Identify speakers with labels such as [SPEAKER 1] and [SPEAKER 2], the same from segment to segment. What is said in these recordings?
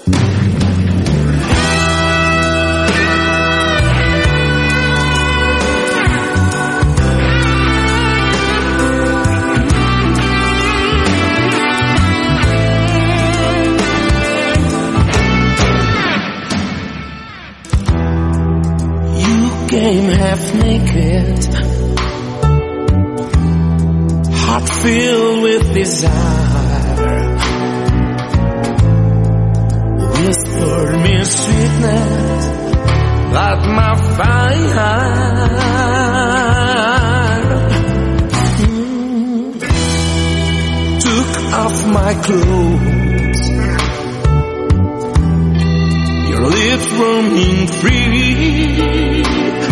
[SPEAKER 1] Came half naked, heart filled with desire, whispered me sweetness like my fire. Took off my clothes, your lips roaming free.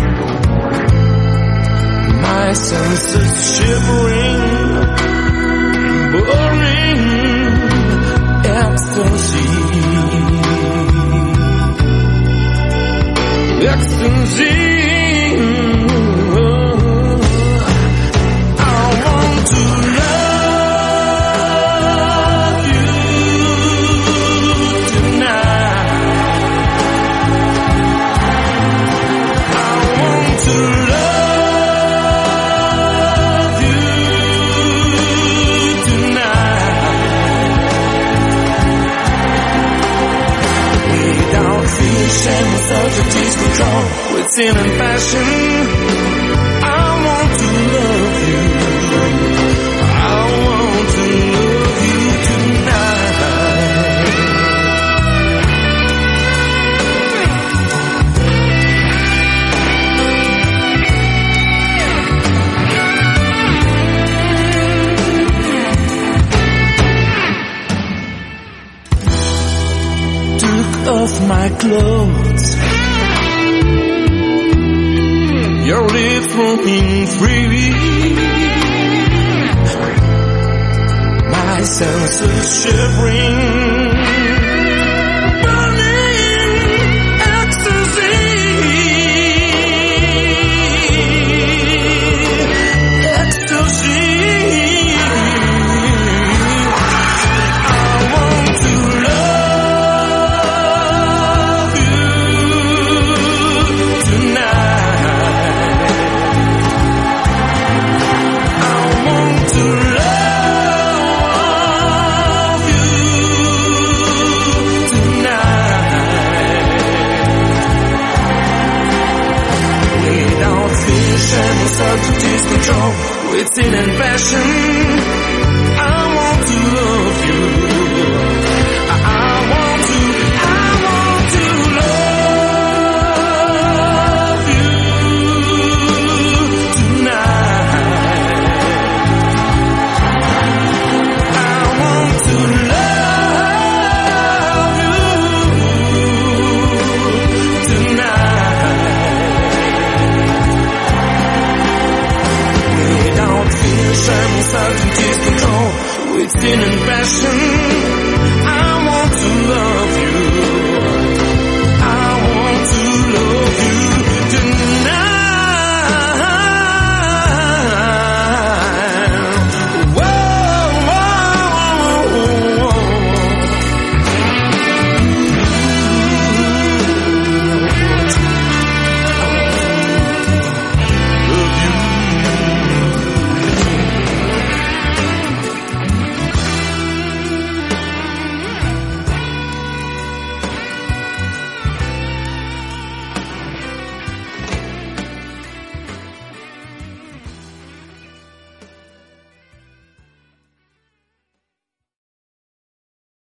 [SPEAKER 1] My senses shivering, burning ecstasy, ecstasy. I want to love you tonight. I want to love. And without your taste control, with sin and passion, I want to love you. I want to love you tonight. Took off my clothes, your lips roaming freely, my senses shivering,